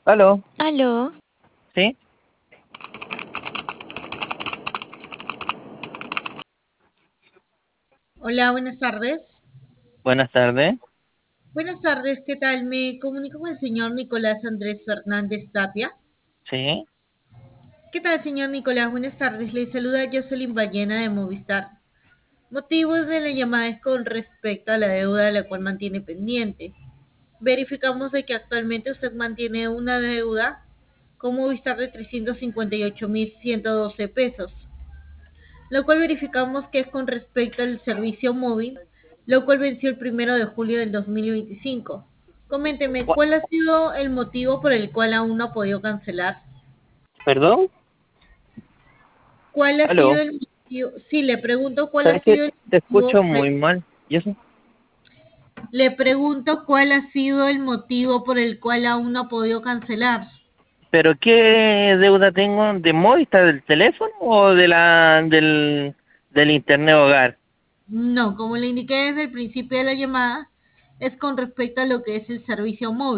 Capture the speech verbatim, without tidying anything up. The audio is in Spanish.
Aló, Aló, ¿sí? Hola, buenas tardes. Buenas tardes. Buenas tardes, ¿qué tal? Me comunico con el señor Nicolás Andrés Fernández Tapia. Sí. ¿Qué tal, señor Nicolás? Buenas tardes. Le saluda Jocelyn Ballena de Movistar. Motivos de la llamada es con respecto a la deuda de la cual mantiene pendiente. Verificamos de que actualmente usted mantiene una deuda con Movistar de trescientos cincuenta y ocho mil ciento doce pesos, lo cual verificamos que es con respecto al servicio móvil, lo cual venció el primero de julio del dos mil veinticinco. Coménteme, Gua- ¿cuál ha sido el motivo por el cual aún no ha podido cancelar? ¿Perdón? ¿Cuál ha Aló. sido el motivo? Sí, le pregunto cuál ha ¿Sabes qué? sido el Te motivo escucho por el... muy mal. ¿Y eso? Le pregunto cuál ha sido el motivo por el cual aún no ha podido cancelar. ¿Pero qué deuda tengo? ¿De Movistar, del teléfono o de la del, del internet hogar? No, como le indiqué desde el principio de la llamada, es con respecto a lo que es el servicio móvil.